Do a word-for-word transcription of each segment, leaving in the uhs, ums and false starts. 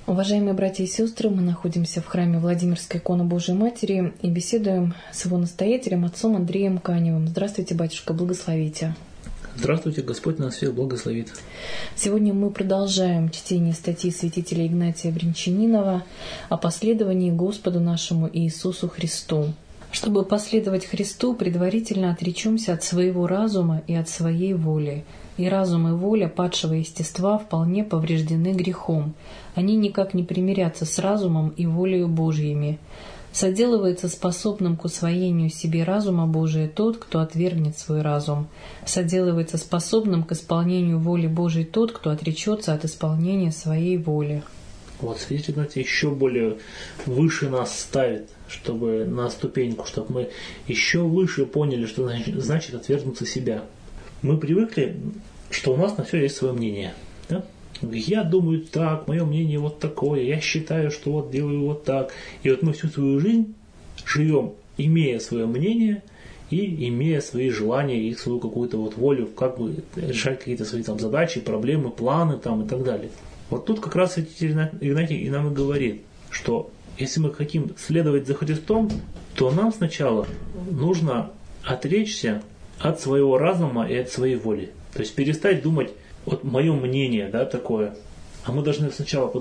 Уважаемые братья и сестры, мы находимся в храме Владимирской иконы Божией Матери и беседуем с его настоятелем, отцом Андреем Каневым. Здравствуйте, батюшка, благословите. Здравствуйте, Господь нас всех благословит. Сегодня мы продолжаем чтение статьи святителя Игнатия Брянчанинова о последовании Господу нашему Иисусу Христу. Чтобы последовать Христу, предварительно отречемся от своего разума и от своей воли. И разум и воля падшего естества вполне повреждены грехом. Они никак не примирятся с разумом и волею Божьими. Соделывается способным к усвоению себе разума Божия тот, кто отвергнет свой разум. Соделывается способным к исполнению воли Божией тот, кто отречется от исполнения своей воли. Вот, святитель Игнатий еще более выше нас ставит, чтобы на ступеньку, чтобы мы еще выше поняли, что значит, значит отвергнуться себя. Мы привыкли, что у нас на все есть свое мнение. Да? Я думаю так, мое мнение вот такое, я считаю, что вот делаю вот так. И вот мы всю свою жизнь живем, имея свое мнение и имея свои желания и свою какую-то вот волю, как бы решать какие-то свои там задачи, проблемы, планы там и так далее. Вот тут как раз святитель Игнатий и нам и говорит, что если мы хотим следовать за Христом, то нам сначала нужно отречься от своего разума и от своей воли. То есть перестать думать, вот мое мнение, да, такое. А мы должны сначала,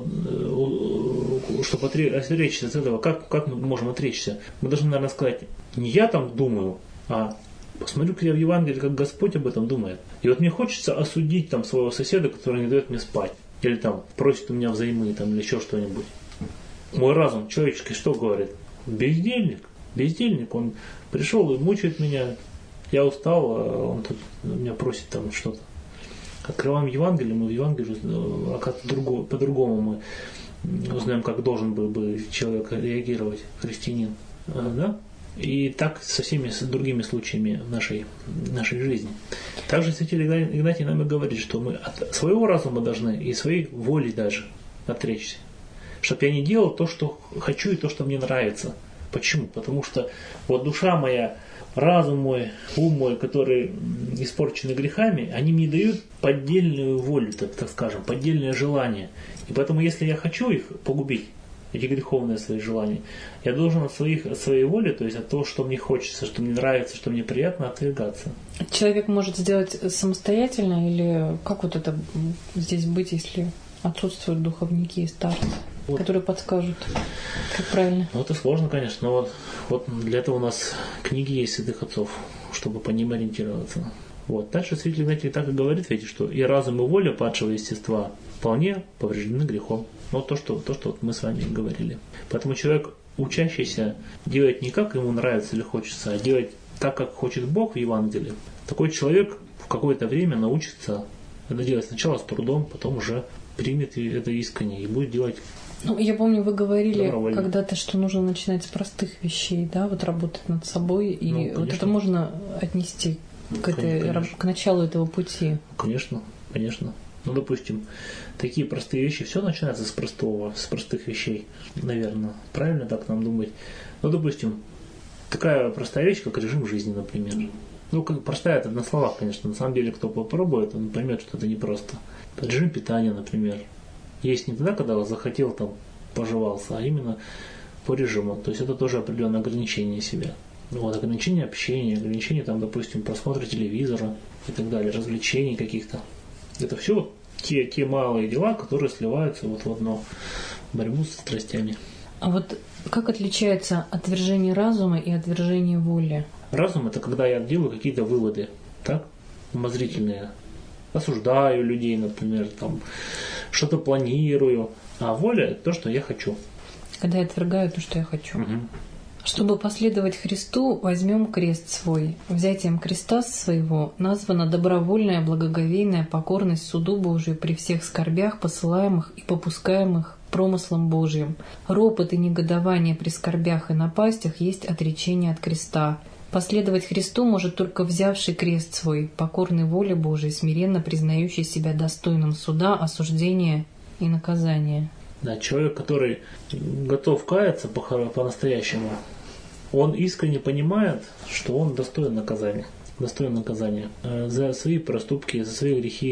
чтобы отречься от этого, как, как мы можем отречься? Мы должны, наверное, сказать, не я там думаю, а посмотрю-ка я в Евангелии, как Господь об этом думает. И вот мне хочется осудить там своего соседа, который не дает мне спать. Или там просит у меня взаймы, там, или еще что-нибудь. Мой разум человеческий что говорит? Бездельник. Бездельник. Он пришел и мучает меня. Я устал, а он тут меня просит там что-то. Открываем Евангелие, мы в Евангелии, а как по-другому мы узнаем, как должен был бы человек реагировать, христианин. Да? И так со всеми с другими случаями в нашей, нашей жизни. Также святитель Игнатий нам и говорит, что мы от своего разума должны и своей воли даже отречься. Чтобы я не делал то, что хочу, и то, что мне нравится. Почему? Потому что вот душа моя, разум мой, ум мой, которые испорчены грехами, они мне дают поддельную волю, так, так скажем, поддельное желание. И поэтому, если я хочу их погубить, эти греховные свои желания, я должен от, своих, от своей воли, то есть от того, что мне хочется, что мне нравится, что мне приятно, отвергаться. Человек может сделать самостоятельно, или как вот это здесь быть, если отсутствуют духовники и старцы, вот, которые подскажут, как правильно? Ну, это сложно, конечно, но вот, вот для этого у нас книги есть святых отцов, чтобы по ним ориентироваться. Вот. Дальше святитель Игнатий так и говорит, видите, что и разум, и воля падшего естества вполне повреждены грехом. Вот то, что, то, что вот мы с вами говорили. Поэтому человек, учащийся делать не как ему нравится или хочется, а делать так, как хочет Бог в Евангелии, такой человек в какое-то время научится это делать сначала с трудом, потом уже примет это искренне и будет делать. Ну, я помню, вы говорили когда-то, что нужно начинать с простых вещей, да, вот работать над собой, и ну, вот это можно отнести к, этой, к началу этого пути. Конечно, конечно. Ну, допустим, такие простые вещи, все начинается с простого, с простых вещей, наверное. Правильно так нам думать? Ну, допустим, такая простая вещь, как режим жизни, например. Ну, как простая это на словах, конечно. На самом деле, кто попробует, он поймет, что это непросто. Режим питания, например. Есть не тогда, когда захотел, там, пожевался, а именно по режиму. То есть это тоже определенное ограничение себя. Вот, ограничение общения, ограничение, там, допустим, просмотра телевизора и так далее, развлечений каких-то. Это все те, те малые дела, которые сливаются вот в одну борьбу с страстями. А вот как отличается отвержение разума и отвержение воли? Разум – это когда я делаю какие-то выводы, так, умозрительные. Осуждаю людей, например, там, что-то планирую. А воля – это то, что я хочу. Когда я отвергаю то, что я хочу. Угу. Чтобы последовать Христу, возьмем крест свой. Взятием креста своего названа добровольная благоговейная покорность суду Божию при всех скорбях, посылаемых и попускаемых промыслом Божьим. Ропот и негодование при скорбях и напастях есть отречение от креста. Последовать Христу может только взявший крест свой, покорный воле Божией, смиренно признающий себя достойным суда, осуждения и наказания. Да, человек, который готов каяться по-настоящему, он искренне понимает, что он достоин наказания. Достоин наказания за свои проступки, за свои грехи,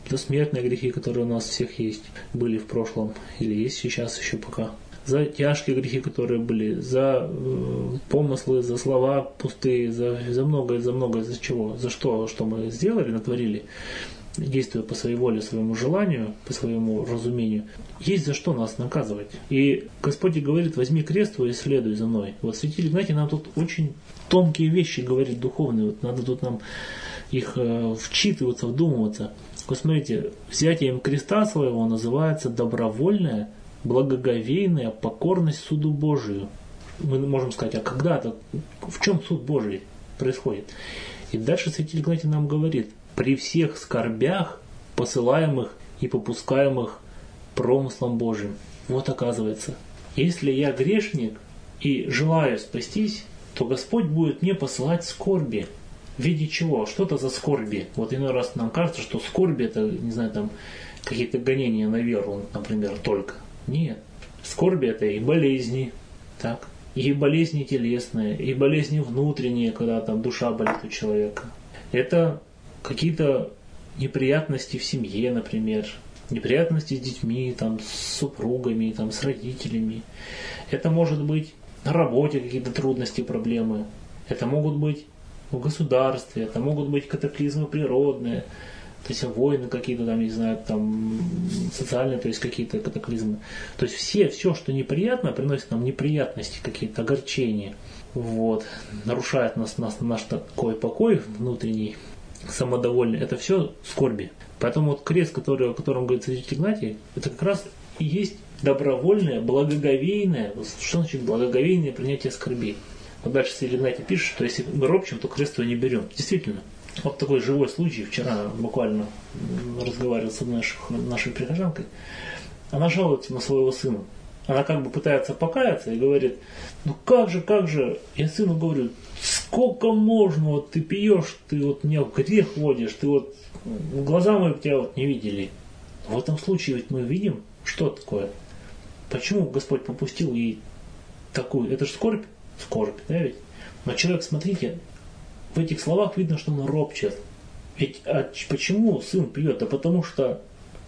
за смертные грехи, которые у нас всех есть, были в прошлом или есть сейчас еще пока. За тяжкие грехи, которые были, за э, помыслы, за слова пустые, за, за многое, за многое, за чего, за что, что мы сделали, натворили, действуя по своей воле, своему желанию, по своему разумению, есть за что нас наказывать. И Господь говорит: возьми крест твой и следуй за мной. Вот святитель Игнатий нам тут очень тонкие вещи говорит, духовные, вот надо тут нам их э, вчитываться, вдумываться. Вот смотрите, взятием креста своего называется добровольное, благоговейная покорность суду Божию. Мы можем сказать, а когда-то, в чем суд Божий происходит? И дальше святитель Игнатий нам говорит: при всех скорбях, посылаемых и попускаемых промыслом Божьим. Вот оказывается, если я грешник и желаю спастись, то Господь будет мне посылать скорби. В виде чего? Что это за скорби? Вот иной раз нам кажется, что скорби это, не знаю, там какие-то гонения на веру, например, только. Нет. Скорби это и болезни, так, и болезни телесные, и болезни внутренние, когда там душа болит у человека. Это какие-то неприятности в семье, например, неприятности с детьми, там, с супругами, там, с родителями. Это может быть на работе какие-то трудности, проблемы. Это могут быть в государстве, это могут быть катаклизмы природные, то есть войны какие-то там, не знаю, там социальные, то есть какие-то катаклизмы. То есть все, все, что неприятно, приносит нам неприятности, какие-то огорчения. Вот. Нарушает нас, нас наш такой покой внутренний, самодовольный. Это все скорби. Поэтому вот крест, который, о котором говорит святитель Игнатий, это как раз и есть добровольное, благоговейное, что значит благоговейное принятие скорби. Вот дальше святитель Игнатий пишет, что если мы ропчем, то крест его не берем. Действительно. Вот такой живой случай. Вчера буквально разговаривал с одной нашей прихожанкой. Она жалуется на своего сына. Она как бы пытается покаяться и говорит: ну как же, как же, я сыну говорю, сколько можно, вот ты пьешь, ты вот меня в грех водишь, ты вот глаза мои тебя вот не видели. В этом случае ведь мы видим, что такое. Почему Господь попустил ей такую, это же скорбь, скорбь, да ведь? Но человек, смотрите, в этих словах видно, что он ропчет. Ведь а почему сын пьет? Да потому что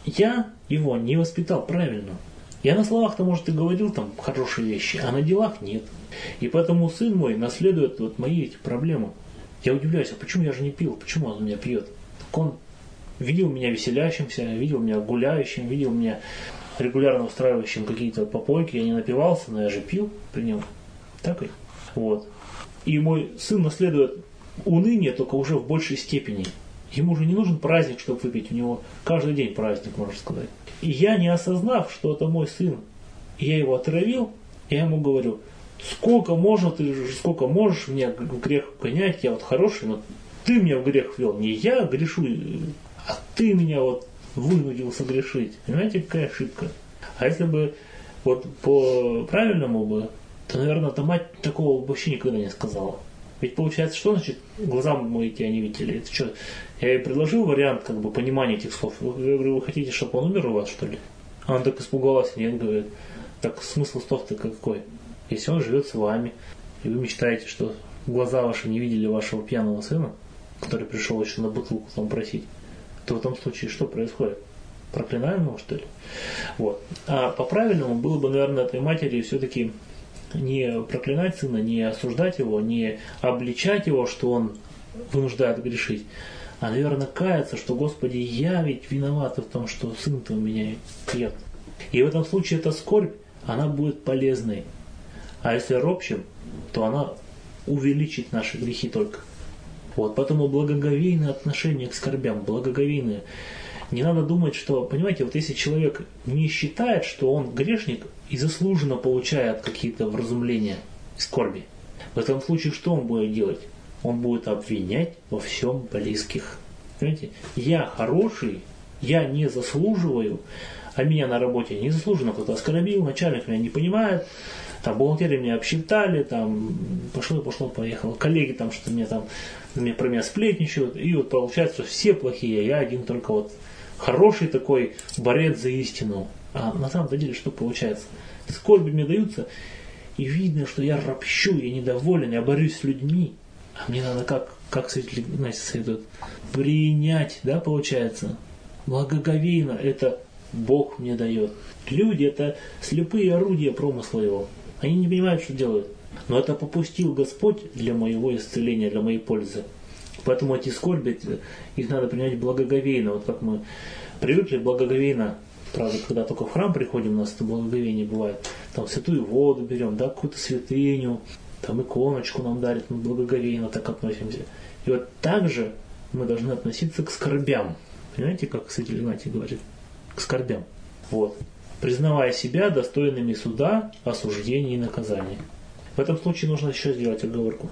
я его не воспитал правильно. Я на словах-то, может, и говорил там хорошие вещи, а на делах нет. И поэтому сын мой наследует вот мои эти проблемы. Я удивляюсь, а почему я же не пил? Почему он меня пьет? Так он видел меня веселящимся, видел меня гуляющим, видел меня регулярно устраивающим какие-то попойки. Я не напивался, но я же пил при нем. Так ведь? Вот. И мой сын наследует уныние, только уже в большей степени. Ему уже не нужен праздник, чтобы выпить. У него каждый день праздник, можно сказать. И я, не осознав, что это мой сын, я его отравил, я ему говорю: сколько можно, ты сколько можешь меня в грех гонять, я вот хороший, но ты меня в грех вел. Не я грешу, а ты меня вот вынудил согрешить. Понимаете, какая ошибка? А если бы вот по правильному бы, то, наверное, та мать такого вообще никогда не сказала. Ведь получается, что значит глаза мои тебя не видели? Это что? Я ей предложил вариант как бы понимания этих слов. Я говорю: вы хотите, чтобы он умер у вас, что ли? А она так испугалась. Нет, говорит. Так смысл слов-то какой? Если он живет с вами, и вы мечтаете, что глаза ваши не видели вашего пьяного сына, который пришел еще на бутылку там просить, то в этом случае что происходит? Проклинаем его, что ли? Вот. А по-правильному было бы, наверное, этой матери все-таки не проклинать сына, не осуждать его, не обличать его, что он вынуждает грешить, а, наверное, каяться, что: Господи, я ведь виноват в том, что сын-то у меня пьет. И в этом случае эта скорбь, она будет полезной. А если ропщим, то она увеличит наши грехи только. Вот, поэтому благоговейное отношение к скорбям, благоговейное. Не надо думать, что, понимаете, вот если человек не считает, что он грешник и заслуженно получает какие-то вразумления и скорби, в этом случае что он будет делать? Он будет обвинять во всем близких. Понимаете? Я хороший, я не заслуживаю, а меня на работе незаслуженно кто-то оскорбил, начальник меня не понимает, там бухгалтеры меня обсчитали, там пошло, пошло, поехало, коллеги там что-то мне там мне, про меня сплетничают, и вот получается, что все плохие, я один только вот хороший такой борец за истину. А на самом деле что получается? Скорби мне даются, и видно, что я ропщу, я недоволен, я борюсь с людьми. А мне надо как, как святитель Игнатий советует, принять, да, получается, Благоговейно это Бог мне дает. Люди это слепые орудия промысла Его. Они не понимают, что делают. Но это попустил Господь для моего исцеления, для моей пользы. Поэтому эти скорби, их надо принять благоговейно. Вот как мы привыкли благоговейно, правда, когда только в храм приходим, у нас это благоговение бывает. Там святую воду берем, да, какую-то святыню, там иконочку нам дарят, мы благоговейно так относимся. И вот так же мы должны относиться к скорбям. Понимаете, как святитель Игнатий говорит? К скорбям. Вот. Признавая себя достойными суда, осуждения и наказания. В этом случае нужно еще сделать оговорку.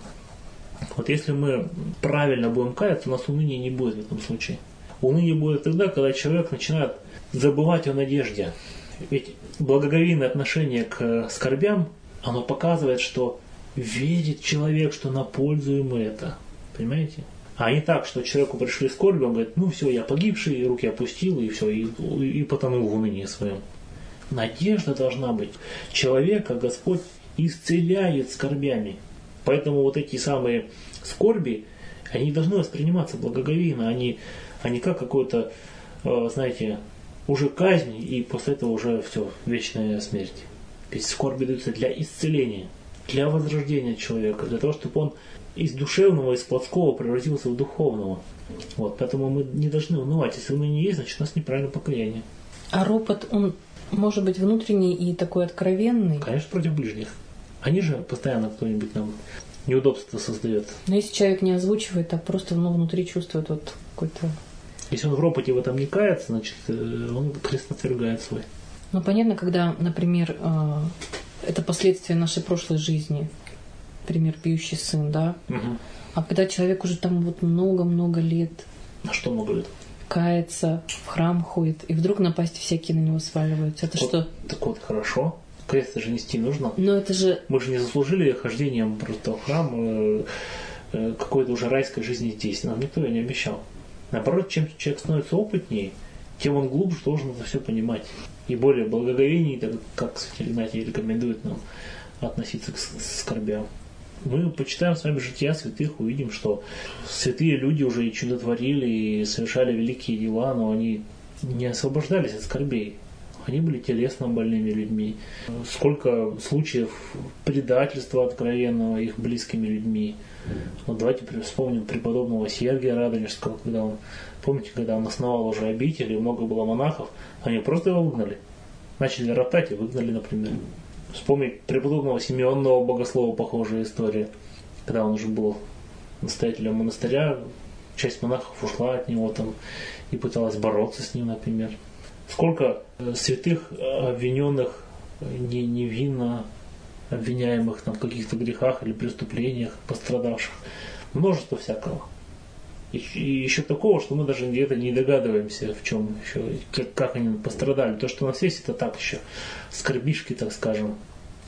Вот если мы правильно будем каяться, у нас уныния не будет в этом случае. Уныние будет тогда, когда человек начинает забывать о надежде. Ведь благоговейное отношение к скорбям, оно показывает, что верит человек, что на пользу ему это. Понимаете? А не так, что человеку пришли скорби, он говорит, ну все, я погибший, руки опустил, и все, и, и потонул в унынии своем. Надежда должна быть. Человека Господь исцеляет скорбями. Поэтому вот эти самые скорби, они должны восприниматься благоговейно, они, они как какой-то, э, знаете, уже казнь, и после этого уже все, вечная смерть. Ведь скорби даются для исцеления, для возрождения человека, для того, чтобы он из душевного, из плотского превратился в духовного. Вот, поэтому мы не должны унывать. Если уныние есть, значит у нас неправильное покаяние. А ропот, он может быть внутренний и такой откровенный? Конечно, против ближних. Они же постоянно кто-нибудь нам неудобства создает. Но если человек не озвучивает, а просто ну, внутри чувствует вот какой-то... Если он в ропоте в этом не кается, значит, он крест отвергает свой. Ну, понятно, когда, например, это последствия нашей прошлой жизни, например, пьющий сын, да? Угу. А когда человек уже там вот много-много лет... А что много лет? Кается, в храм ходит, и вдруг напасти всякие на него сваливаются. Это вот, что? Так вот, хорошо. Крест же нести нужно. Но это же... Мы же не заслужили хождением просто в храм э, э, какой-то уже райской жизни здесь. Нам никто ее не обещал. Наоборот, чем человек становится опытнее, тем он глубже должен это все понимать. И более благоговейнее, так как святитель Игнатий рекомендует нам относиться к скорбям. Мы почитаем с вами жития святых, увидим, что святые люди уже и чудотворили, и совершали великие дела, но они не освобождались от скорбей. Они были телесно больными людьми. Сколько случаев предательства откровенного их близкими людьми. Вот давайте вспомним преподобного Сергия Радонежского, когда он, помните, когда он основал уже обитель, и много было монахов, они просто его выгнали. Начали роптать и выгнали, например. Вспомнить преподобного Симеонного богослова, похожая история. Когда он уже был настоятелем монастыря, часть монахов ушла от него там и пыталась бороться с ним, например. Сколько святых обвиненных, не, невинно обвиняемых там, в каких-то грехах или преступлениях, пострадавших. Множество всякого. И, и еще такого, что мы даже где-то не догадываемся, в чем еще, как, как они пострадали. То, что у нас есть, это так еще, скорбишки, так скажем.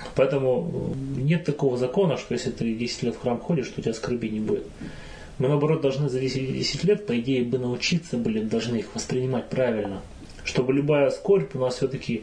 Поэтому нет такого закона, что если ты десять лет в храм ходишь, то у тебя скорби не будет. Мы, наоборот, должны за десять лет, по идее, бы научиться были, должны их воспринимать правильно. Чтобы любая скорбь у нас все-таки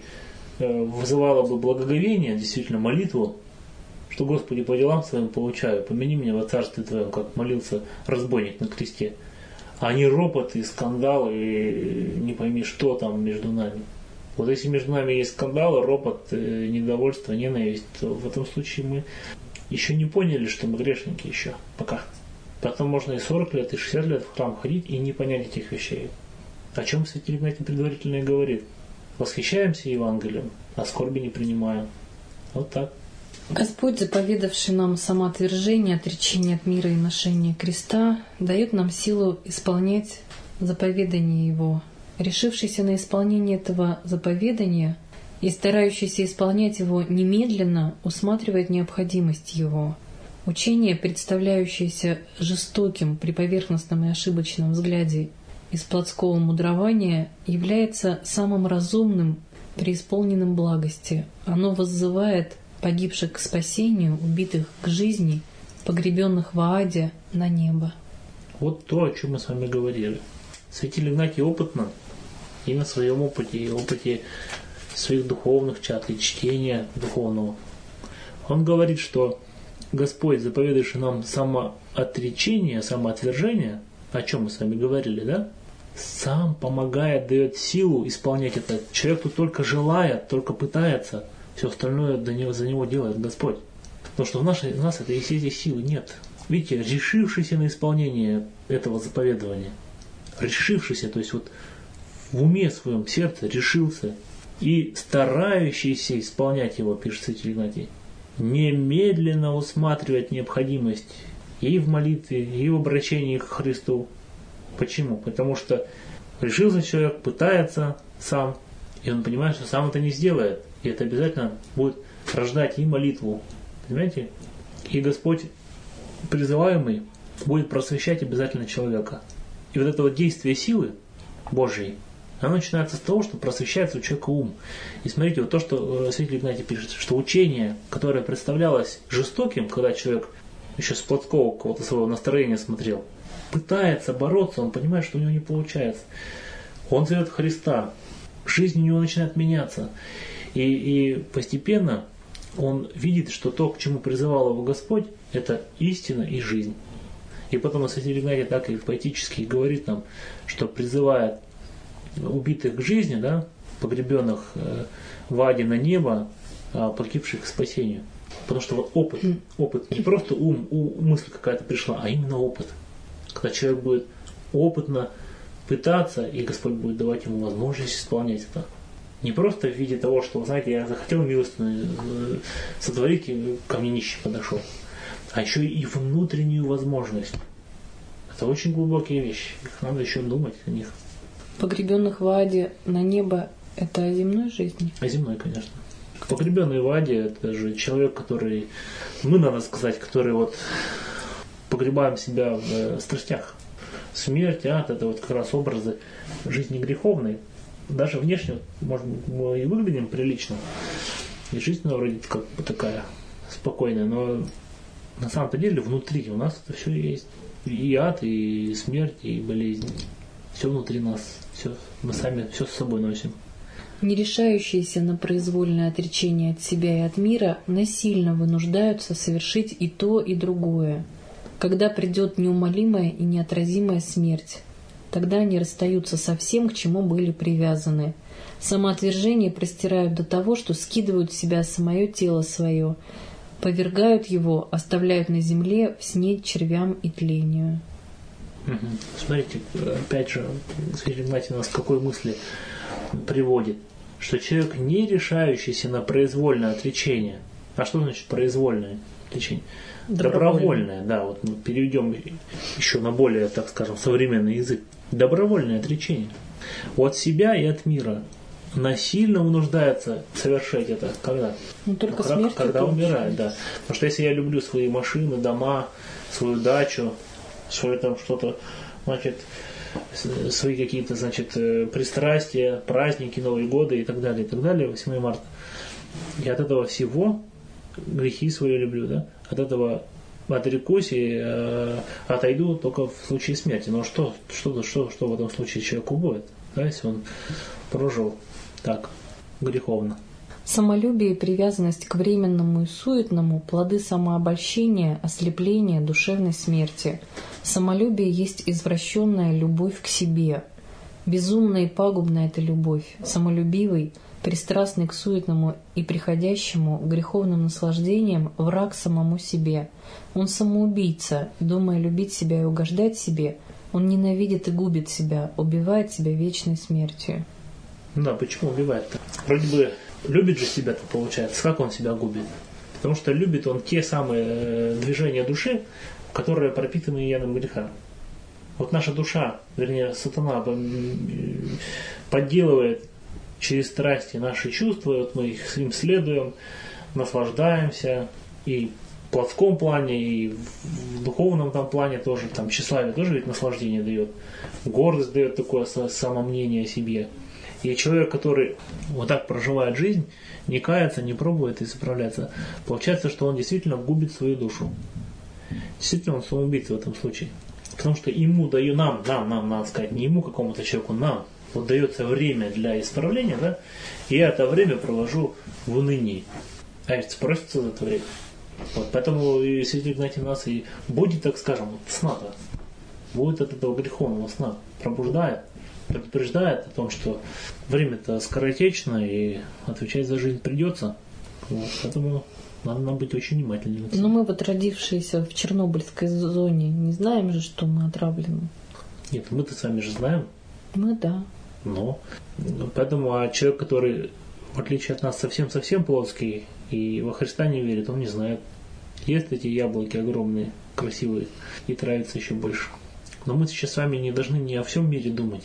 вызывала бы благоговение, действительно молитву, что Господи, по делам своим получаю, помяни меня во царстве Твоем, как молился разбойник на кресте. А не ропот и скандалы, и не пойми, что там между нами. Вот если между нами есть скандалы, ропот, недовольство, ненависть, то в этом случае мы еще не поняли, что мы грешники еще пока. Потом можно и сорок лет, и шестьдесят лет в храм ходить и не понять этих вещей. О чем святитель Игнатий предварительно и говорит. Восхищаемся Евангелием, а скорби не принимаем. Вот так. Господь, заповедавший нам самоотвержение, отречение от мира и ношение креста, дает нам силу исполнять заповедание Его. Решившийся на исполнение этого заповедания и старающийся исполнять его немедленно, усматривает необходимость его. Учение, представляющееся жестоким при поверхностном и ошибочном взгляде из плотского мудрования, является самым разумным, преисполненным благости. Оно воззывает погибших к спасению, убитых к жизни, погребенных в Ааде на небо. Вот то, о чем мы с вами говорили. Святитель Игнатий опытно и на своем опыте, и опыте своих духовных чат, и чтения духовного. Он говорит, что Господь, заповедавший нам самоотречение, самоотвержение, о чем мы с вами говорили, да? сам помогает, дает силу исполнять это. Человек тут только желает, только пытается, все остальное для него, за него делает Господь. Потому что в, нашей, в нас этой, этой силы нет. Видите, решившийся на исполнение этого заповедования, решившийся, то есть вот в уме своем, сердце решился, и старающийся исполнять его, пишет святитель Игнатий, немедленно усматривать необходимость и в молитве, и в обращении к Христу. Почему? Потому что решился человек, пытается сам, и он понимает, что сам это не сделает. И это обязательно будет рождать и молитву. Понимаете? И Господь, призываемый, будет просвещать обязательно человека. И вот это вот действие силы Божьей, оно начинается с того, что просвещается у человека ум. И смотрите, вот то, что святитель Игнатий пишет, что учение, которое представлялось жестоким, когда человек еще с плотского какого-то своего настроения смотрел, пытается бороться, он понимает, что у него не получается. Он зовет Христа, жизнь у него начинает меняться. И, и постепенно он видит, что то, к чему призывал его Господь, это истина и жизнь. И потом святитель Игнатий так и поэтически говорит нам, что призывает убитых к жизни, да, погребенных э, в аде на небо, а погибших к спасению. Потому что вот опыт, опыт, не просто ум, у, мысль какая-то пришла, а именно опыт. Когда человек будет опытно пытаться, и Господь будет давать ему возможность исполнять это. Не просто в виде того, что, знаете, я захотел милостыню сотворить, и ко мне нищий подошел. А еще и внутреннюю возможность. Это очень глубокие вещи. Их надо еще думать о них. Погребенных в аде на небо – это о земной жизни? О земной, конечно. Погребенный в аде – это же человек, который, мы, надо сказать, который вот погребаем себя в страстях. Смерть, ад – это вот как раз образы жизни греховной. Даже внешне, может быть, мы и выглядим прилично. И жизнь вроде как бы такая спокойная, но на самом-то деле внутри у нас это все есть. И ад, и смерть, и болезнь. Все внутри нас. Все, мы сами все с собой носим. Не решающиеся на произвольное отречение от себя и от мира насильно вынуждаются совершить и то, и другое. Когда придет неумолимая и неотразимая смерть, тогда они расстаются со всем, к чему были привязаны. Самоотвержение простирают до того, что скидывают с себя самое тело свое, повергают его, оставляют на земле в снедь червям и тлению. Угу. Смотрите, опять же, святитель Игнатий нас к какой мысли приводит, что человек, не решающийся на произвольное отречение. А что значит произвольное отречение? Добровольное, Добровольное, да, вот мы переведем еще на более, так скажем, современный язык. Добровольное отречение от себя и от мира насильно вынуждается совершать это. Когда? Ну, только когда, смертью когда умирает, да. получается. Потому что если я люблю свои машины, дома, свою дачу, свое там что-то, значит, свои какие-то, значит, пристрастия, праздники, Новые годы и так далее, и так далее, восьмое марта. Я от этого всего грехи свои люблю, да, от этого отрекусь и э, отойду только в случае смерти. Но что, что, что, что в этом случае человеку будет, да, если он прожил так греховно? Самолюбие и привязанность к временному и суетному – плоды самообольщения, ослепления, душевной смерти. Самолюбие есть извращенная любовь к себе. Безумная и пагубная эта любовь. Самолюбивый, пристрастный к суетному и приходящему греховным наслаждениям, враг самому себе. Он самоубийца, думая любить себя и угождать себе, он ненавидит и губит себя, убивает себя вечной смертью. Да, почему убивает-то? Вроде бы любит же себя-то, получается. Как он себя губит? Потому что любит он те самые движения души, которые пропитаны ядом греха. Вот наша душа, вернее, сатана подделывает через страсти наши чувства, вот мы их им следуем, наслаждаемся и в плотском плане, и в духовном там плане тоже, там тщеславие тоже ведь наслаждение дает, гордость дает такое самомнение о себе. И человек, который вот так проживает жизнь, не кается, не пробует и исправляться, получается, что он действительно губит свою душу. Действительно, он самоубийца в этом случае. Потому что ему даю, нам, нам, нам, надо сказать, не ему какому-то человеку, нам, вот дается время для исправления, да, и я это время провожу в унынии. А ведь спросится за это время. Вот, поэтому и святитель Игнатий нас и будет, так скажем, вот сна-то, будет от этого греховного сна, пробуждает. предупреждает о том, что время-то скоротечно и отвечать за жизнь придется. Вот, поэтому надо нам быть очень внимательными. Но мы вот родившиеся в Чернобыльской зоне не знаем же, что мы отравлены. Нет, мы-то сами же знаем. Мы да. Но. Поэтому а человек, который, в отличие от нас, совсем-совсем плоский и во Христа не верит, он не знает. Ест эти яблоки огромные, красивые, и травится еще больше. Но мы сейчас с вами не должны не о всем мире думать,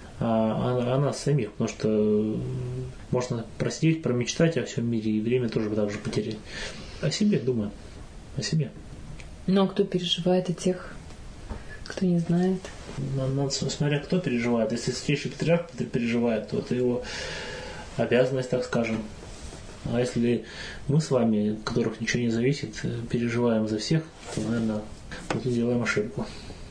а о, о нас самих, потому что можно просидеть, промечтать о всем мире, и время тоже так же потерять. О себе думаем, о себе. Ну а кто переживает о тех, кто не знает? Надо, смотря кто переживает. Если Святейший Патриарх переживает, то это его обязанность, так скажем. А если мы с вами, от которых ничего не зависит, переживаем за всех, то, наверное, мы тут делаем ошибку.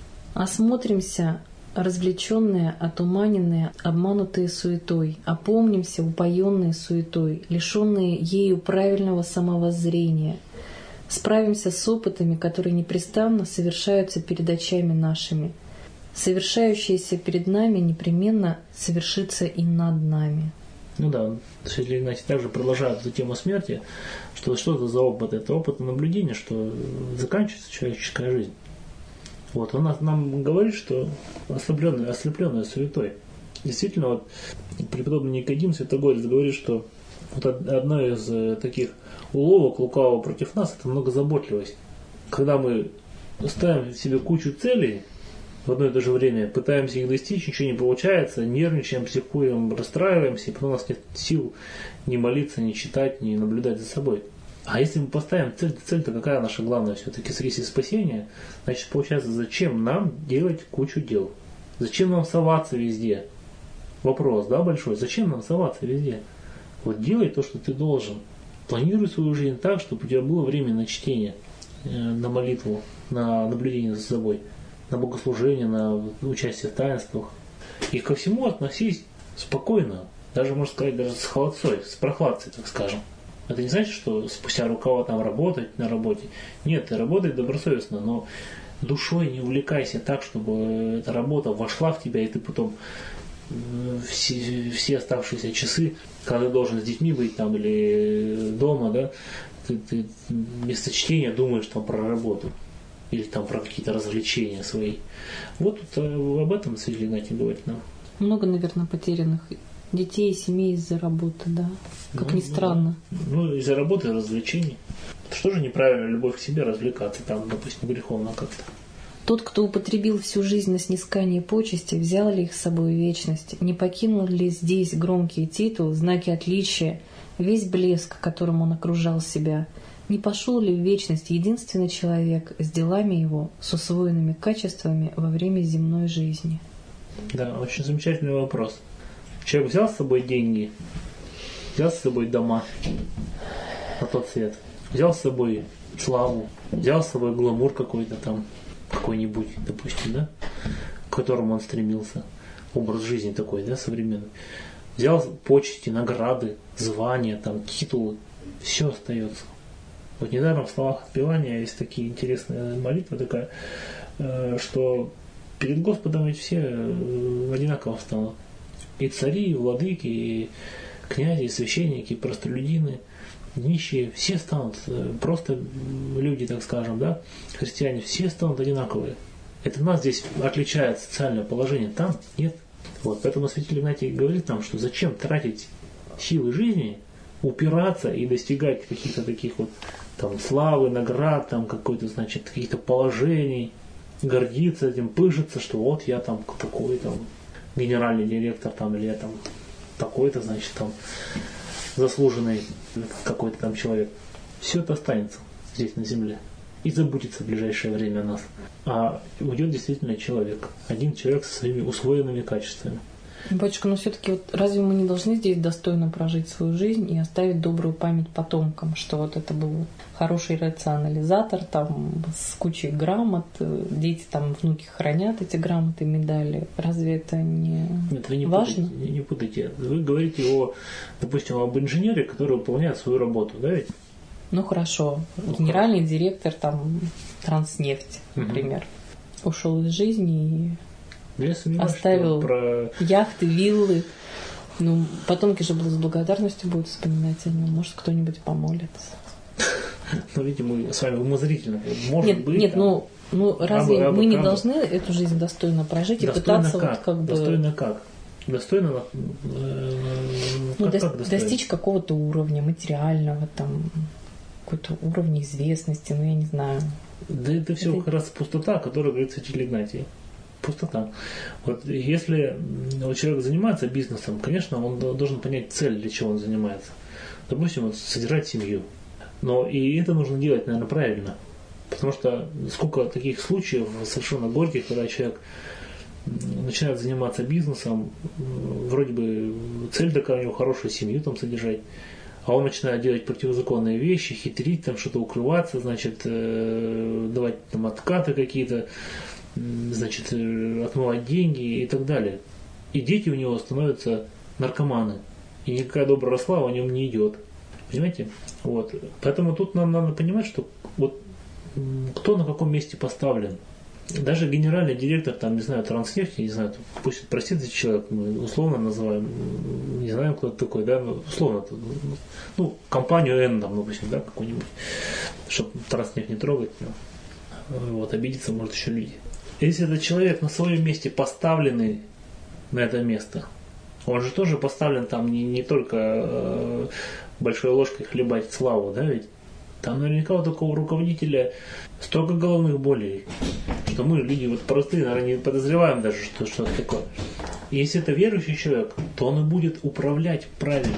Осмотримся, развлеченные, отуманенные, обманутые суетой, опомнимся, упоенные суетой, лишенные ею правильного самовоззрения, справимся с опытами, которые непрестанно совершаются перед очами нашими. Совершающееся перед нами непременно совершится и над нами. Ну да, Святитель Игнатий также продолжает эту тему смерти, что что это за опыт? Это опыт наблюдения, что заканчивается человеческая жизнь. Вот, он нам говорит, что ослепленный, ослепленный суетой. Действительно, вот преподобный Никодим Святогорец говорит, что вот одна из таких уловок лукавого против нас – это многозаботливость. Когда мы ставим себе кучу целей, в одно и то же время пытаемся их достичь, ничего не получается, нервничаем, психуем, расстраиваемся, и потом у нас нет сил ни молиться, ни читать, ни наблюдать за собой. А если мы поставим цель, цель-то какая наша главная все-таки среди спасения, значит, получается, зачем нам делать кучу дел? Зачем нам соваться везде? Вопрос, да, большой, зачем нам соваться везде? Вот делай то, что ты должен. Планируй свою жизнь так, чтобы у тебя было время на чтение, на молитву, на наблюдение за собой, на богослужение, на участие в таинствах. И ко всему относись спокойно, даже, можно сказать, даже с холодцой, с прохладцей, так скажем. Это не значит, что спустя рукава там работать на работе. Нет, ты работай добросовестно, но душой не увлекайся так, чтобы эта работа вошла в тебя, и ты потом все, все оставшиеся часы, когда ты должен с детьми быть там или дома, да, ты, ты вместо чтения думаешь там про работу или там про какие-то развлечения свои. Вот тут об этом Святитель Игнатий говорит нам. Много, наверное, потерянных детей и семей из-за работы, да? Как ну, ни странно. Ну, ну из-за работы и развлечений. Это что же неправильно любовь к себе развлекаться, там, допустим, греховно как-то. Тот, кто употребил всю жизнь на снискание почести, взял ли их с собой в вечность? Не покинул ли здесь громкие титулы, знаки отличия, весь блеск, которым он окружал себя? Не пошел ли в вечность единственный человек с делами его, с усвоенными качествами во время земной жизни? Да, очень замечательный вопрос. Человек взял с собой деньги, взял с собой дома на тот свет, взял с собой славу, взял с собой гламур какой-то там, какой-нибудь, допустим, да, к которому он стремился, образ жизни такой, да, современный. Взял почести, награды, звания, там, титулы, все остается. Вот недаром в словах отпевания есть такие интересные молитвы такая, что перед Господом ведь все одинаково встанут. И цари, и владыки, и князи, и священники, и простолюдины, нищие, все станут, просто люди, так скажем, да, христиане, все станут одинаковые. Это нас здесь отличает социальное положение, там нет. Вот, поэтому Святитель Игнатий говорит нам, что зачем тратить силы жизни, упираться и достигать каких-то таких вот там славы, наград, там какой-то, значит, каких-то положений, гордиться этим, пыжиться, что вот я там такой там генеральный директор там, или я там такой-то, значит, там заслуженный какой-то там человек. Все это останется здесь на земле и забудется в ближайшее время о нас. А уйдет действительно человек. Один человек со своими усвоенными качествами. Батюшка, но все-таки вот разве мы не должны здесь достойно прожить свою жизнь и оставить добрую память потомкам, что вот это был хороший рационализатор, там с кучей грамот, дети там, внуки хранят эти грамоты, медали. Разве это не Нет, вы не важно? Путайте, не путайте. Вы говорите о, допустим, об инженере, который выполняет свою работу, да ведь? Ну хорошо, ну, генеральный хорошо. Директор там Транснефть, например, угу. ушел из жизни и Я сомневаюсь, оставил что про... яхты, виллы. Ну, потомки же будут с благодарностью будут вспоминать о нем. Может, кто-нибудь помолится. Ну, видимо, мы с вами умозрительно. Может нет, быть. Нет, там, ну, ну разве абы, абы, мы не абы. должны эту жизнь достойно прожить достойно и пытаться как? вот как бы... Достойно как? Достойно... Э, ну, как, до, как достойно? достичь какого-то уровня материального, там, какой-то уровня известности, ну, я не знаю. Да это все это... как раз пустота, о которой говорит святитель Игнатий. Пустота. Вот если вот человек занимается бизнесом, конечно, он должен понять цель, для чего он занимается. Допустим, вот, содержать семью. Но и это нужно делать, наверное, правильно. Потому что сколько таких случаев совершенно горьких, когда человек начинает заниматься бизнесом, вроде бы цель такая у него хорошую семью там содержать, а он начинает делать противозаконные вещи, хитрить, там что-то укрываться, значит, давать там откаты какие-то, значит, отмывать деньги и так далее. И дети у него становятся наркоманы. И никакая добрая слава о нем не идет. Понимаете? Вот. Поэтому тут нам надо понимать, что вот кто на каком месте поставлен. Даже генеральный директор, там, не знаю, Транснефти, не знаю, пусть простит этот человек, мы условно называем, не знаем, кто это такой, да, но условно, ну, компанию N, там, допустим, да, какую-нибудь, чтобы Транснефть не трогать, но, вот, обидеться может еще люди. Если этот человек на своем месте поставленный на это место, он же тоже поставлен там не, не только э, большой ложкой хлебать славу, да, ведь? Там наверняка у такого руководителя столько головных болей, что мы, люди вот простые, наверное, не подозреваем даже, что что-то такое. И если это верующий человек, то он и будет управлять правильно.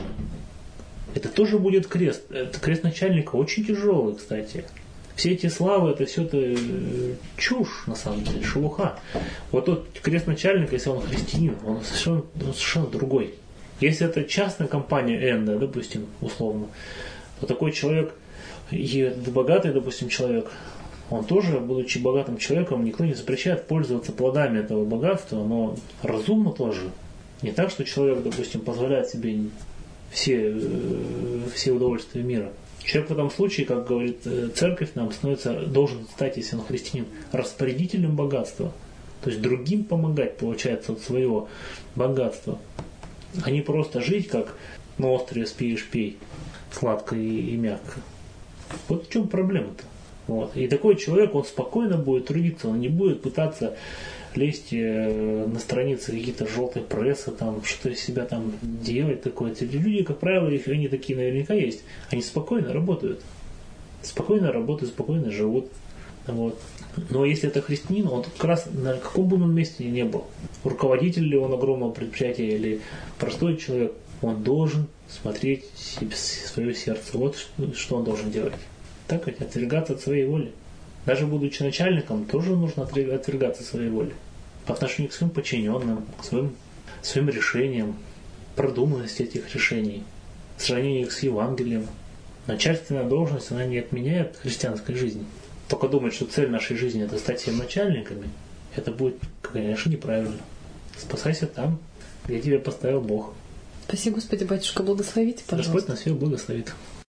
Это тоже будет крест. Это крест начальника очень тяжелый, кстати. Все эти славы, это все это чушь, на самом деле, шелуха. Вот тот крест начальника, если он христианин, он совершенно, он совершенно другой. Если это частная компания N, да, допустим, условно, то такой человек, и богатый, допустим, человек, он тоже, будучи богатым человеком, никто не запрещает пользоваться плодами этого богатства, но разумно тоже. Не так, что человек, допустим, позволяет себе все, все удовольствия мира. Человек в этом случае, как говорит церковь, нам становится, должен стать, если он христианин, распорядителем богатства. То есть другим помогать, получается, от своего богатства. А не просто жить, как на острове спишь, пей, сладко и, и мягко. Вот в чем проблема-то. Вот. И такой человек, он спокойно будет трудиться, он не будет пытаться лезть на страницы какие-то желтой прессы, там, что из себя там делать такое. Эти люди, как правило, их, они такие наверняка есть, они спокойно работают. Спокойно работают, спокойно живут. Вот. Но если это христианин, он как раз на каком бы он месте ни был, руководитель ли он огромного предприятия или простой человек, он должен смотреть себе, свое сердце. Вот что он должен делать. Так ведь, отвергаться от своей воли. Даже будучи начальником, тоже нужно отвергаться от своей воли. По отношению к своим подчиненным, к своим, своим решениям, продуманности этих решений, в сравнении с Евангелием. Начальственная должность, она не отменяет христианской жизни. Только думать, что цель нашей жизни это стать всем начальниками, это будет, конечно, неправильно. Спасайся там, где тебя поставил Бог. Спаси, Господи, батюшка, благословите, пожалуйста. Господь нас всех благословит.